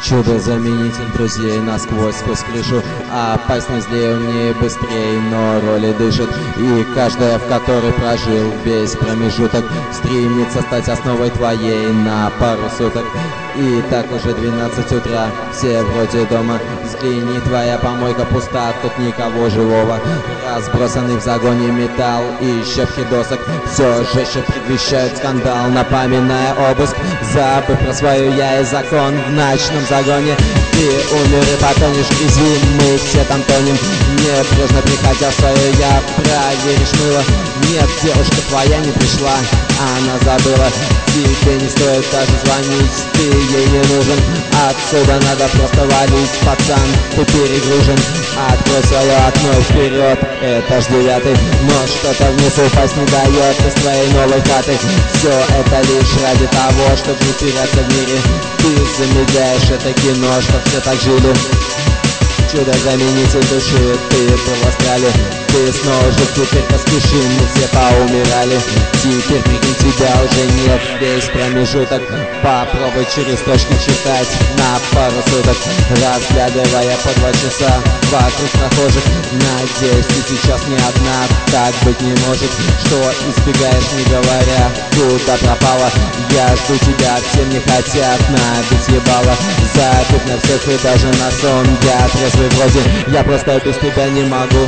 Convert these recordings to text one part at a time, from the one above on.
Чудо-заменитель друзей насквозь, сквозь крышу. Опаснее, злее, умнее, быстрее, но роли дышит. И каждая, в которой прожил весь промежуток, стремится стать основой твоей на пару суток. И так уже 12 утра, все вроде дома. Взгляни, твоя помойка пуста, тут никого живого. Разбросанный в загоне металл и щепки досок все жестче предвещают скандал, напоминая обыск. Забыв про свою я и закон в ночном загоне. Ты умер и потонешь в грязи, мы все там тонем. Небрежно приходя в свое я, проверишь мыло. Нет, девушка твоя не пришла, она забыла. Тебе не стоит даже звонить, ты ей не нужен. Отсюда надо просто валить, пацан, ты перегружен. Открой свое окно и вперед, этаж 9. Но что-то вниз упасть не дает из твоей новой хаты. Все это лишь ради того, чтобы не теряться в мире. Ты замедляешь это кино, чтоб все так жили. Чудо-заменитель души, ты был в астрале. Ты снова жив, теперь поспеши, мы все поумирали. Теперь прикинь, тебя уже нет, весь промежуток. Попробуй через строчки читать на пару суток, разглядывая по 2 часа вокруг прохожих. Надеюсь, ты сейчас не одна, так быть не может. Что избегаешь, не говоря, куда пропала. Я жду тебя, все не хотят набить ебало. Забыть на всех и даже на сон. Я трезвый вроде, я просто без тебя не могу.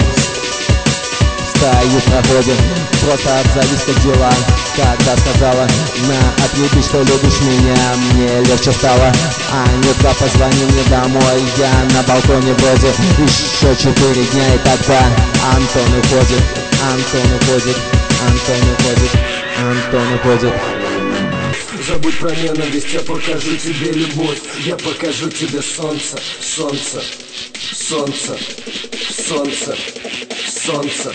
Стою в проходе, просто отзовись, как дела. Когда сказала на отъеби, что любишь меня, мне легче стало. Анютка, позвони мне домой, я на балконе вроде. Еще 4 дня и тогда Антон уходит, Антон уходит, Антон уходит, Антон уходит. Забудь про ненависть, я покажу тебе любовь. Я покажу тебе солнце, солнце, солнце, солнце, солнце,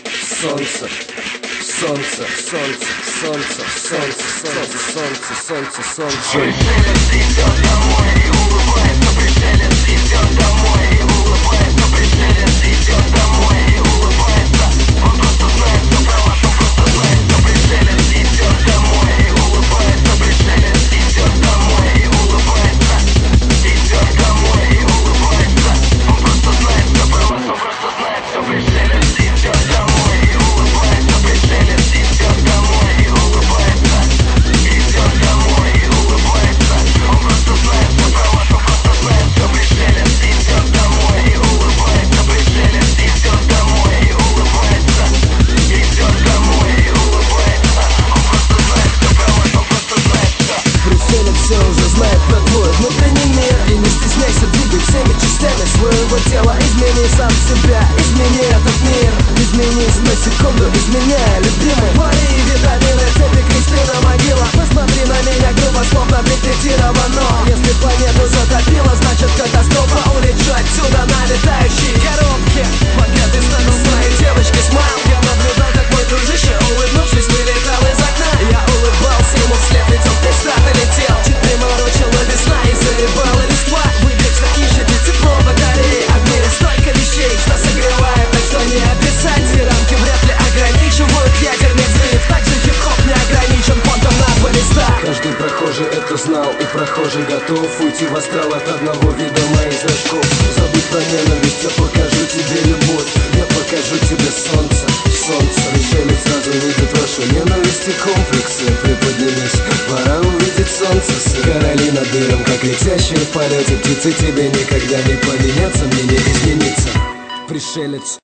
солнце, солнце, солнце, солнце, солнце, солнце, солнце, солнце, солнце. Пришелец идет домой и улыбается, пришелец идет домой и улыбается, пришелец идет домой и улыбается. Он просто знает все про вас, он просто знает, что пришелец идет домой и улыбается, пришелец идет домой и улыбается, идет домой и улыбается. Он просто знает все про вас, он просто знает, что пришелец идет домой и улыбается, пришелец идет домой и улыбается, идет домой и улыбается. Он просто знает все про вас, он просто знает, что пришелец идет домой и улыбается, пришелец идет домой и улыбается, идет домой и улыбается. Он просто знает все про вас, он просто знает, что пришелец все уже знает про твой внутренний мир. И не стесняйся, двигай всеми частями своего тела. Измени сам себя, измени этот мир. Изменись на секунду, изменяя любимый. Твои витамины, цепи, Кристина, могила. Посмотри на меня грубо, словно прикредитировано. Если планету затопило, значит катастрофа. Улечу отсюда на летающей коробке. Богатый статус моей девочки смайл. Я наблюдал, как мой дружище, улыбнувшись, вылетал из окна. Я улыбался ему вслед, ведь он пиздато летел. Чуть приморочила весна и заебала листва. Вы вечно ищете тепло батареи, а в мире столько вещей, что согревает, так что не описать. Все рамки вряд ли ограничивают ядерный взрыв. Также хип-хоп не ограничен фонтом на 2 листа. Каждый прохожий это знал, и прохожий готов уйти в астрал от одного вида моих зрачков. Забудь про ненависть, я покажу тебе любовь. Я покажу тебе солнце, солнце. Пришелец сразу видит вашу ненависть и комплексы. Приподнимись, пора увидеть солнце. Короли над миром, как летящие в полете птицы. Тебе никогда не поменяться, мне не измениться. Пришелец.